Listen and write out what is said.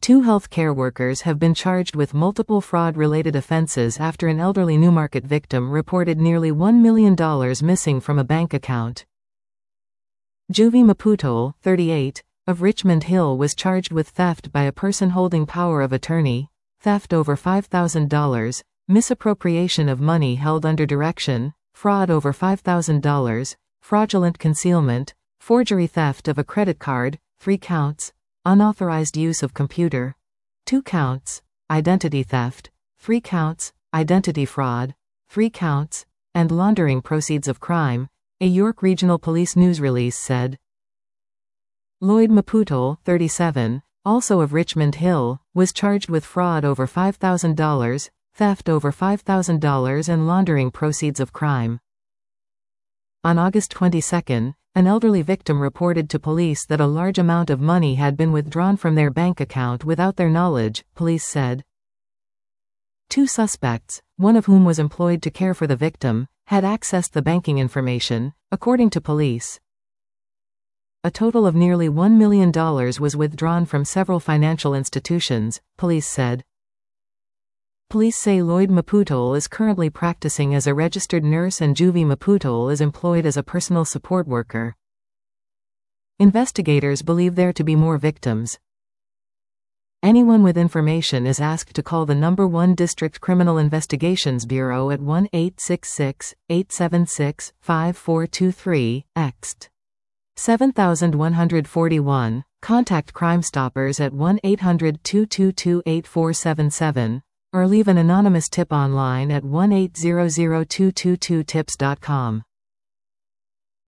Two healthcare workers have been charged with multiple fraud-related offenses after an elderly Newmarket victim reported nearly $1 million missing from a bank account. Juvie Maputol, 38, of Richmond Hill was charged with theft by a person holding power of attorney, theft over $5,000, misappropriation of money held under direction, fraud over $5,000, fraudulent concealment, forgery, theft of a credit card, 3 counts, unauthorized use of computer, 2 counts, identity theft, 3 counts, identity fraud, 3 counts, and laundering proceeds of crime, a York Regional Police news release said. Lloyd Maputol, 37, also of Richmond Hill, was charged with fraud over $5,000, theft over $5,000 and laundering proceeds of crime. On August 22, an elderly victim reported to police that a large amount of money had been withdrawn from their bank account without their knowledge, police said. 2 suspects, one of whom was employed to care for the victim, had accessed the banking information, according to police. A total of nearly $1 million was withdrawn from several financial institutions, police said. Police say Lloyd Maputol is currently practicing as a registered nurse and Juvie Maputol is employed as a personal support worker. Investigators believe there to be more victims. Anyone with information is asked to call the No. 1 District Criminal Investigations Bureau at 1-866-876-5423, ext. 7141, contact Crime Stoppers at 1-800-222-8477, or leave an anonymous tip online at 1-800-222-TIPS.com.